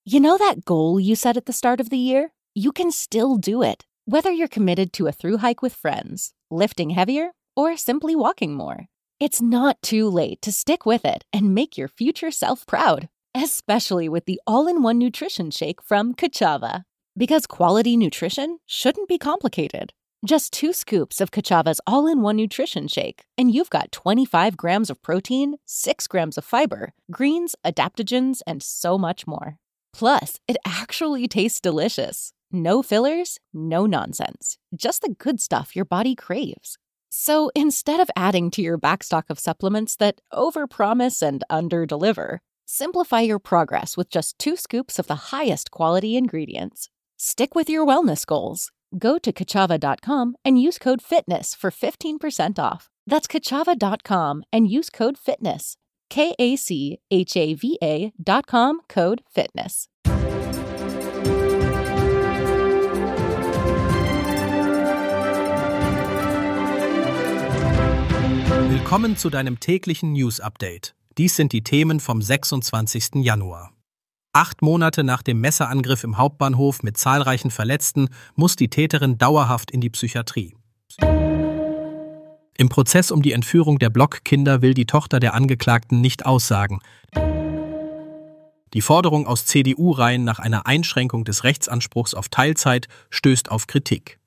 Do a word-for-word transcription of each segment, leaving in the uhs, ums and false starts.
You know that goal you set at the start of the year? You can still do it, whether you're committed to a thru hike with friends, lifting heavier, or simply walking more. It's not too late to stick with it and make your future self proud, especially with the all-in-one nutrition shake from Kachava. Because quality nutrition shouldn't be complicated. Just two scoops of Kachava's all-in-one nutrition shake, and you've got twenty-five grams of protein, six grams of fiber, greens, adaptogens, and so much more. Plus, it actually tastes delicious. No fillers, no nonsense. Just the good stuff your body craves. So instead of adding to your backstock of supplements that overpromise and underdeliver, simplify your progress with just two scoops of the highest quality ingredients. Stick with your wellness goals. Go to kachava dot com and use code FITNESS for fifteen percent off. That's kachava dot com and use code FITNESS. K A C H A V A dot com, code FITNESS. Willkommen zu deinem täglichen News-Update. Dies sind die Themen vom sechsundzwanzigsten Januar. Acht Monate nach dem Messerangriff im Hauptbahnhof mit zahlreichen Verletzten muss die Täterin dauerhaft in die Psychiatrie. Im Prozess um die Entführung der Blockkinder will die Tochter der Angeklagten nicht aussagen. Die Forderung aus C D U-Reihen nach einer Einschränkung des Rechtsanspruchs auf Teilzeit stößt auf Kritik.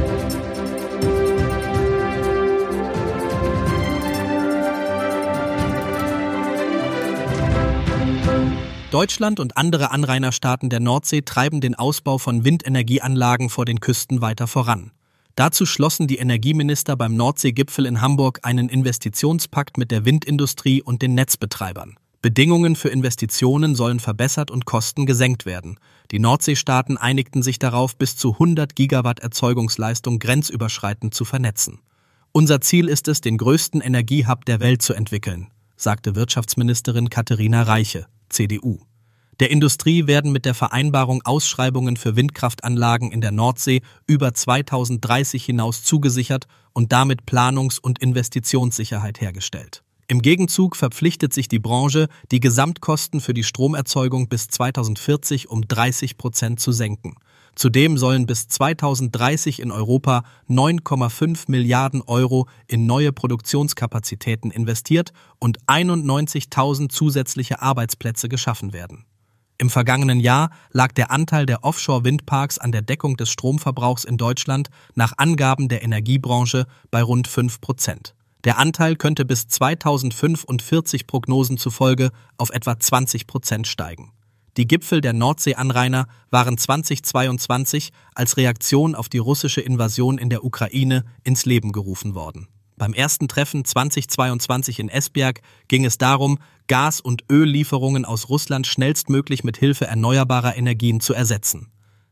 Deutschland und andere Anrainerstaaten der Nordsee treiben den Ausbau von Windenergieanlagen vor den Küsten weiter voran. Dazu schlossen die Energieminister beim Nordseegipfel in Hamburg einen Investitionspakt mit der Windindustrie und den Netzbetreibern. Bedingungen für Investitionen sollen verbessert und Kosten gesenkt werden. Die Nordseestaaten einigten sich darauf, bis zu hundert Gigawatt Erzeugungsleistung grenzüberschreitend zu vernetzen. Unser Ziel ist es, den größten Energiehub der Welt zu entwickeln, sagte Wirtschaftsministerin Katharina Reiche, C D U. Der Industrie werden mit der Vereinbarung Ausschreibungen für Windkraftanlagen in der Nordsee über zweitausenddreißig hinaus zugesichert und damit Planungs- und Investitionssicherheit hergestellt. Im Gegenzug verpflichtet sich die Branche, die Gesamtkosten für die Stromerzeugung bis zweitausendvierzig um dreißig Prozent zu senken. Zudem sollen bis zweitausenddreißig in Europa neun Komma fünf Milliarden Euro in neue Produktionskapazitäten investiert und einundneunzigtausend zusätzliche Arbeitsplätze geschaffen werden. Im vergangenen Jahr lag der Anteil der Offshore-Windparks an der Deckung des Stromverbrauchs in Deutschland nach Angaben der Energiebranche bei rund fünf Prozent. Der Anteil könnte bis zweitausendfünfundvierzig Prognosen zufolge auf etwa zwanzig Prozent steigen. Die Gipfel der Nordsee-Anrainer waren zweitausendzweiundzwanzig als Reaktion auf die russische Invasion in der Ukraine ins Leben gerufen worden. Beim ersten Treffen zweitausendzweiundzwanzig in Esbjerg ging es darum, Gas- und Öllieferungen aus Russland schnellstmöglich mit Hilfe erneuerbarer Energien zu ersetzen.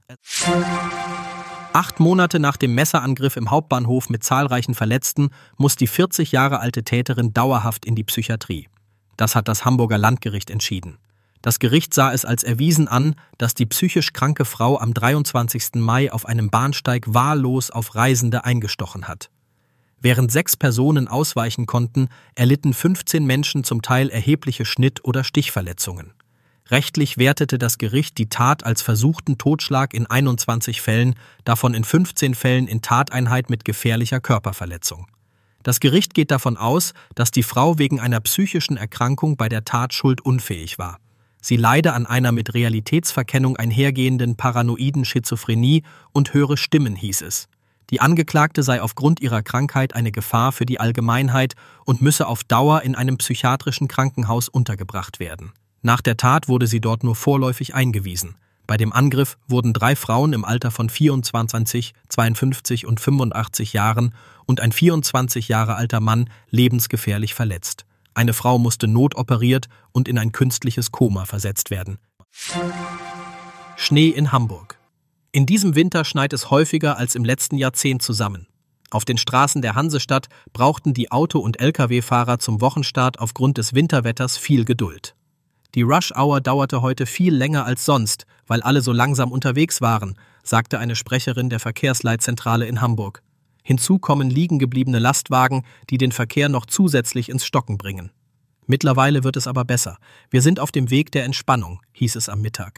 Acht Monate nach dem Messerangriff im Hauptbahnhof mit zahlreichen Verletzten muss die vierzig Jahre alte Täterin dauerhaft in die Psychiatrie. Das hat das Hamburger Landgericht entschieden. Das Gericht sah es als erwiesen an, dass die psychisch kranke Frau am dreiundzwanzigsten Mai auf einem Bahnsteig wahllos auf Reisende eingestochen hat. Während sechs Personen ausweichen konnten, erlitten fünfzehn Menschen zum Teil erhebliche Schnitt- oder Stichverletzungen. Rechtlich wertete das Gericht die Tat als versuchten Totschlag in einundzwanzig Fällen, davon in fünfzehn Fällen in Tateinheit mit gefährlicher Körperverletzung. Das Gericht geht davon aus, dass die Frau wegen einer psychischen Erkrankung bei der Tat schuldunfähig war. Sie leide an einer mit Realitätsverkennung einhergehenden paranoiden Schizophrenie und höre Stimmen, hieß es. Die Angeklagte sei aufgrund ihrer Krankheit eine Gefahr für die Allgemeinheit und müsse auf Dauer in einem psychiatrischen Krankenhaus untergebracht werden. Nach der Tat wurde sie dort nur vorläufig eingewiesen. Bei dem Angriff wurden drei Frauen im Alter von vierundzwanzig, zweiundfünfzig und fünfundachtzig Jahren und ein vierundzwanzig Jahre alter Mann lebensgefährlich verletzt. Eine Frau musste notoperiert und in ein künstliches Koma versetzt werden. Schnee in Hamburg. In diesem Winter schneit es häufiger als im letzten Jahrzehnt zusammen. Auf den Straßen der Hansestadt brauchten die Auto- und L K W-Fahrer zum Wochenstart aufgrund des Winterwetters viel Geduld. Die Rush-Hour dauerte heute viel länger als sonst, weil alle so langsam unterwegs waren, sagte eine Sprecherin der Verkehrsleitzentrale in Hamburg. Hinzu kommen liegengebliebene Lastwagen, die den Verkehr noch zusätzlich ins Stocken bringen. Mittlerweile wird es aber besser. Wir sind auf dem Weg der Entspannung, hieß es am Mittag.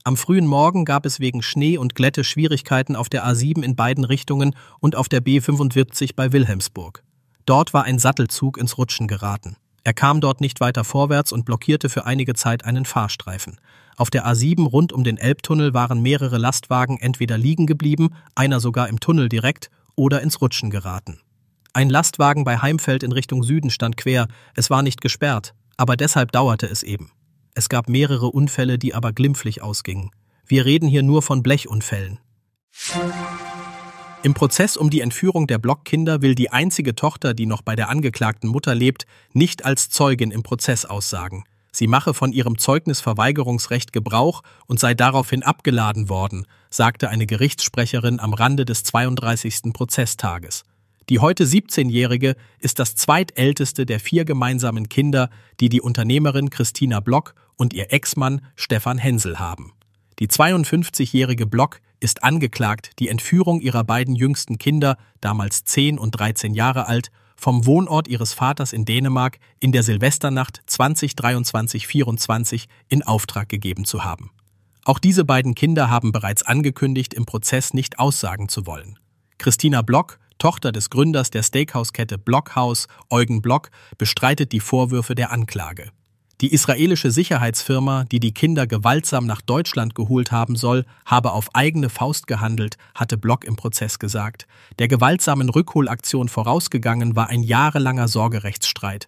Am frühen Morgen gab es wegen Schnee und Glätte Schwierigkeiten auf der A sieben in beiden Richtungen und auf der B fünfundsiebzig bei Wilhelmsburg. Dort war ein Sattelzug ins Rutschen geraten. Er kam dort nicht weiter vorwärts und blockierte für einige Zeit einen Fahrstreifen. Auf der A sieben rund um den Elbtunnel waren mehrere Lastwagen entweder liegen geblieben, einer sogar im Tunnel direkt, oder ins Rutschen geraten. Ein Lastwagen bei Heimfeld in Richtung Süden stand quer, es war nicht gesperrt, aber deshalb dauerte es eben. Es gab mehrere Unfälle, die aber glimpflich ausgingen. Wir reden hier nur von Blechunfällen. Im Prozess um die Entführung der Blockkinder will die einzige Tochter, die noch bei der angeklagten Mutter lebt, nicht als Zeugin im Prozess aussagen. Sie mache von ihrem Zeugnisverweigerungsrecht Gebrauch und sei daraufhin abgeladen worden, sagte eine Gerichtssprecherin am Rande des zweiunddreißigsten Prozesstages. Die heute siebzehnjährige ist das zweitälteste der vier gemeinsamen Kinder, die die Unternehmerin Christina Block und ihr Ex-Mann Stefan Hensel haben. Die zweiundfünfzigjährige Block ist angeklagt, die Entführung ihrer beiden jüngsten Kinder, damals zehn und dreizehn Jahre alt, vom Wohnort ihres Vaters in Dänemark in der Silvesternacht zwanzig dreiundzwanzig vierundzwanzig in Auftrag gegeben zu haben. Auch diese beiden Kinder haben bereits angekündigt, im Prozess nicht aussagen zu wollen. Christina Block, Tochter des Gründers der Steakhouse-Kette Blockhaus, Eugen Block, bestreitet die Vorwürfe der Anklage. Die israelische Sicherheitsfirma, die die Kinder gewaltsam nach Deutschland geholt haben soll, habe auf eigene Faust gehandelt, hatte Block im Prozess gesagt. Der gewaltsamen Rückholaktion vorausgegangen war ein jahrelanger Sorgerechtsstreit.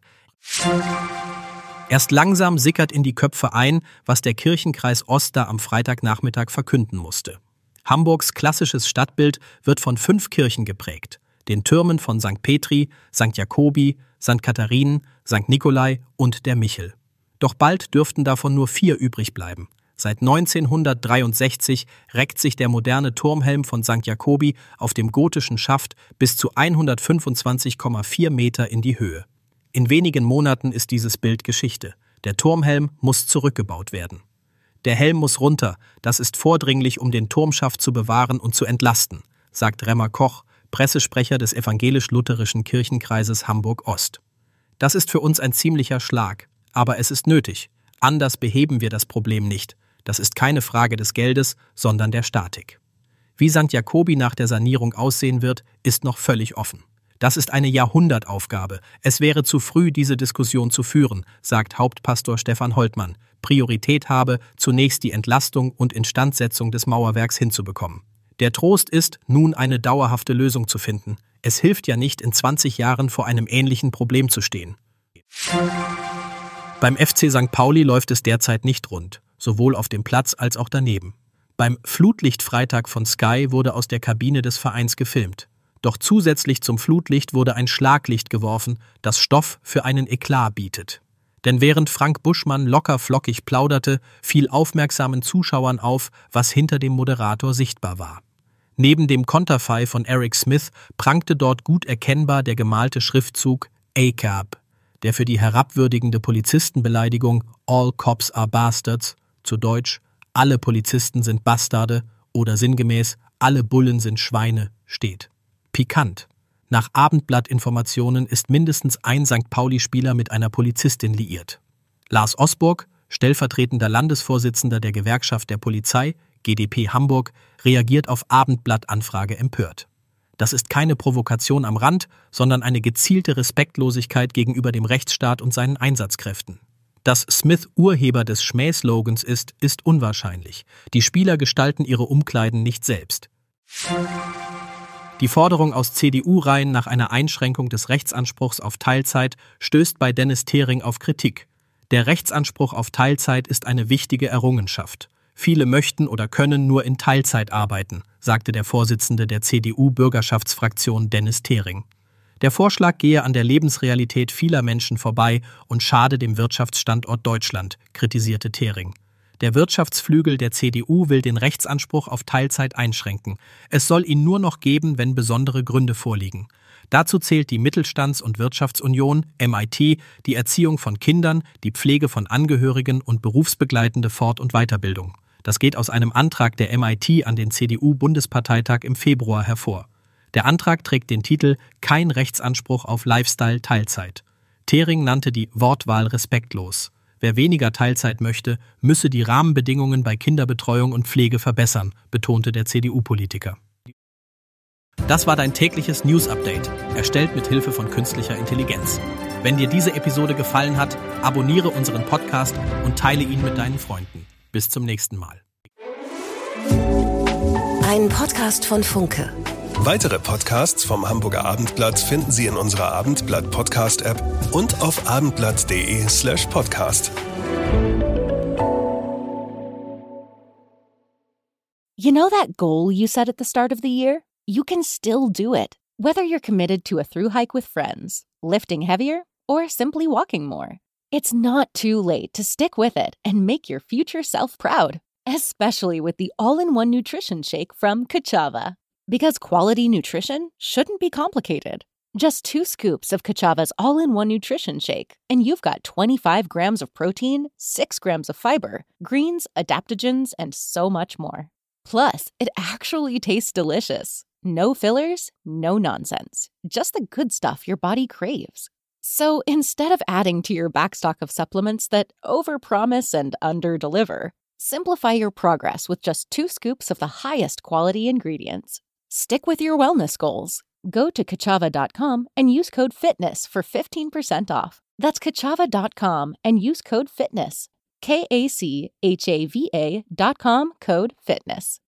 Erst langsam sickert in die Köpfe ein, was der Kirchenkreis Oster am Freitagnachmittag verkünden musste. Hamburgs klassisches Stadtbild wird von fünf Kirchen geprägt: den Türmen von Sankt Petri, Sankt Jakobi, Sankt Katharinen, Sankt Nikolai und der Michel. Doch bald dürften davon nur vier übrig bleiben. Seit neunzehnhundertdreiundsechzig reckt sich der moderne Turmhelm von Sankt Jakobi auf dem gotischen Schaft bis zu hundertfünfundzwanzig Komma vier Meter in die Höhe. In wenigen Monaten ist dieses Bild Geschichte. Der Turmhelm muss zurückgebaut werden. Der Helm muss runter, das ist vordringlich, um den Turmschaft zu bewahren und zu entlasten, sagt Remmer Koch, Pressesprecher des evangelisch-lutherischen Kirchenkreises Hamburg-Ost. Das ist für uns ein ziemlicher Schlag, aber es ist nötig. Anders beheben wir das Problem nicht. Das ist keine Frage des Geldes, sondern der Statik. Wie Sankt Jakobi nach der Sanierung aussehen wird, ist noch völlig offen. Das ist eine Jahrhundertaufgabe. Es wäre zu früh, diese Diskussion zu führen, sagt Hauptpastor Stefan Holtmann. Priorität habe, zunächst die Entlastung und Instandsetzung des Mauerwerks hinzubekommen. Der Trost ist, nun eine dauerhafte Lösung zu finden. Es hilft ja nicht, in zwanzig Jahren vor einem ähnlichen Problem zu stehen. Beim F C Sankt Pauli läuft es derzeit nicht rund, sowohl auf dem Platz als auch daneben. Beim Flutlichtfreitag von Sky wurde aus der Kabine des Vereins gefilmt. Doch zusätzlich zum Flutlicht wurde ein Schlaglicht geworfen, das Stoff für einen Eklat bietet. Denn während Frank Buschmann locker flockig plauderte, fiel aufmerksamen Zuschauern auf, was hinter dem Moderator sichtbar war. Neben dem Konterfei von Eric Smith prangte dort gut erkennbar der gemalte Schriftzug A C A B, der für die herabwürdigende Polizistenbeleidigung All Cops are Bastards, zu Deutsch alle Polizisten sind Bastarde oder sinngemäß alle Bullen sind Schweine, steht. Pikant. Nach Abendblattinformationen ist mindestens ein Sankt Pauli-Spieler mit einer Polizistin liiert. Lars Osburg, stellvertretender Landesvorsitzender der Gewerkschaft der Polizei, G d P Hamburg, reagiert auf Abendblatt-Anfrage empört. Das ist keine Provokation am Rand, sondern eine gezielte Respektlosigkeit gegenüber dem Rechtsstaat und seinen Einsatzkräften. Dass Smith Urheber des Schmähslogans ist, ist unwahrscheinlich. Die Spieler gestalten ihre Umkleiden nicht selbst. Die Forderung aus C D U-Reihen nach einer Einschränkung des Rechtsanspruchs auf Teilzeit stößt bei Dennis Thering auf Kritik. Der Rechtsanspruch auf Teilzeit ist eine wichtige Errungenschaft. Viele möchten oder können nur in Teilzeit arbeiten, sagte der Vorsitzende der C D U-Bürgerschaftsfraktion Dennis Thering. Der Vorschlag gehe an der Lebensrealität vieler Menschen vorbei und schade dem Wirtschaftsstandort Deutschland, kritisierte Thering. Der Wirtschaftsflügel der C D U will den Rechtsanspruch auf Teilzeit einschränken. Es soll ihn nur noch geben, wenn besondere Gründe vorliegen. Dazu zählt die Mittelstands- und Wirtschaftsunion, M I T, die Erziehung von Kindern, die Pflege von Angehörigen und berufsbegleitende Fort- und Weiterbildung. Das geht aus einem Antrag der M I T an den C D U-Bundesparteitag im Februar hervor. Der Antrag trägt den Titel »Kein Rechtsanspruch auf Lifestyle-Teilzeit«. Thering nannte die Wortwahl respektlos. Wer weniger Teilzeit möchte, müsse die Rahmenbedingungen bei Kinderbetreuung und Pflege verbessern, betonte der C D U-Politiker. Das war dein tägliches News-Update, erstellt mit Hilfe von künstlicher Intelligenz. Wenn dir diese Episode gefallen hat, abonniere unseren Podcast und teile ihn mit deinen Freunden. Bis zum nächsten Mal. Ein Podcast von Funke. Weitere Podcasts vom Hamburger Abendblatt finden Sie in unserer Abendblatt-Podcast-App und auf abendblatt.de slash podcast. You know that goal you set at the start of the year? You can still do it, whether you're committed to a through hike with friends, lifting heavier, or simply walking more. It's not too late to stick with it and make your future self proud, especially with the all-in-one nutrition shake from Kachava. Because quality nutrition shouldn't be complicated. Just two scoops of Kachava's all-in-one nutrition shake, and you've got twenty-five grams of protein, six grams of fiber, greens, adaptogens, and so much more. Plus, it actually tastes delicious. No fillers, no nonsense. Just the good stuff your body craves. So instead of adding to your backstock of supplements that overpromise and underdeliver, simplify your progress with just two scoops of the highest quality ingredients. Stick with your wellness goals. Go to kachava dot com and use code FITNESS for fifteen percent off. That's kachava dot com and use code FITNESS. K A C H A V A dot com, code FITNESS.